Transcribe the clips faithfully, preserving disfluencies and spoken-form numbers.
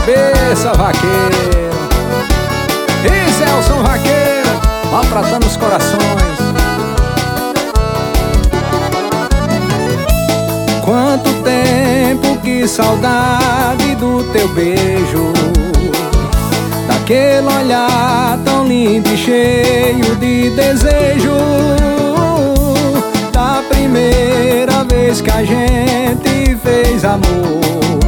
cabeça, vaqueiro. E Zelson Vaqueiro, maltratando os corações. Quanto tempo, que saudade do teu beijo, daquele olhar tão lindo e cheio de desejo, da primeira vez que a gente fez amor.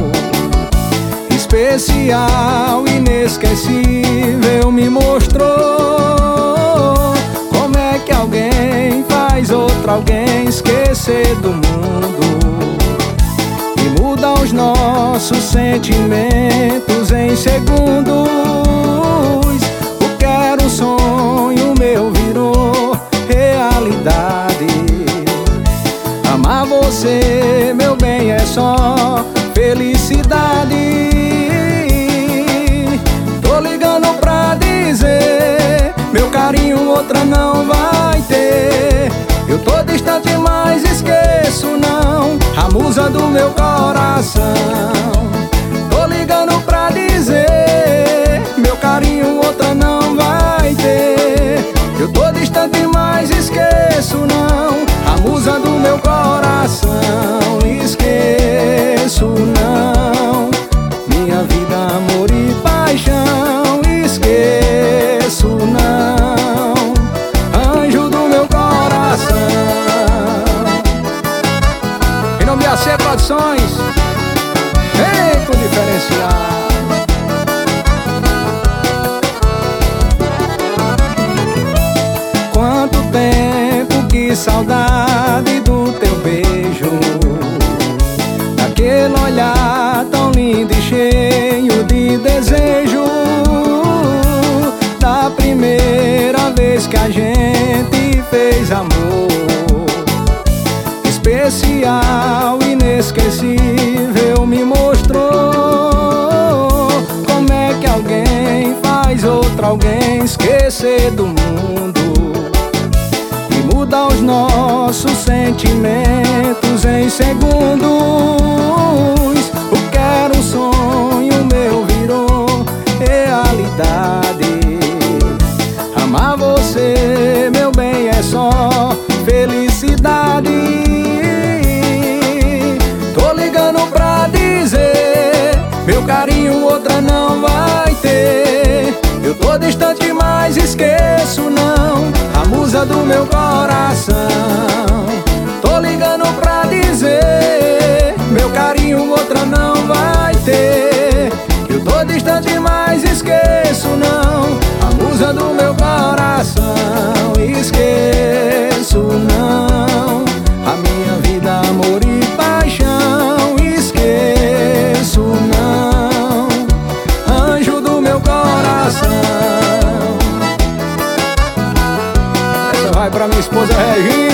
Especial, inesquecível, me mostrou como é que alguém faz outro alguém esquecer do mundo e muda os nossos sentimentos em segundos. O que era um sonho meu virou realidade. Amar você, meu bem, é só felicidade. Tô ligando pra dizer, meu carinho outra não vai ter. Eu tô distante, mas esqueço não a musa do meu coração. Tô ligando pra dizer, meu carinho outra não vai ter. Eu tô distante, mas esqueço não a musa do meu coração. Esqueço não minha vida, amor e paixão. Esqueço não anjo do meu coração. Em nome de A C Produções, vem com diferencial. Quanto tempo, que saudade do teu beijo, daquele olhar tão lindo e cheio de desejo, da primeira vez que a gente fez amor. Especial, inesquecível, me mostrou como é que alguém faz outro alguém esquecer do mundo e muda os nossos sentimentos em segundos. O que era um sonho meu virou realidade. Amar você, meu bem, é só felicidade. Tô ligando pra dizer, meu carinho outra não vai ter. Eu tô distante, mas esqueço não a musa do meu coração. Tô ligando pra dizer, meu carinho outra não vai ter. Eu tô distante, mas esqueço não a musa do meu coração. Esqueço não a minha vida, amor e paixão. Esqueço não anjo do meu coração. Essa vai pra minha esposa Regina.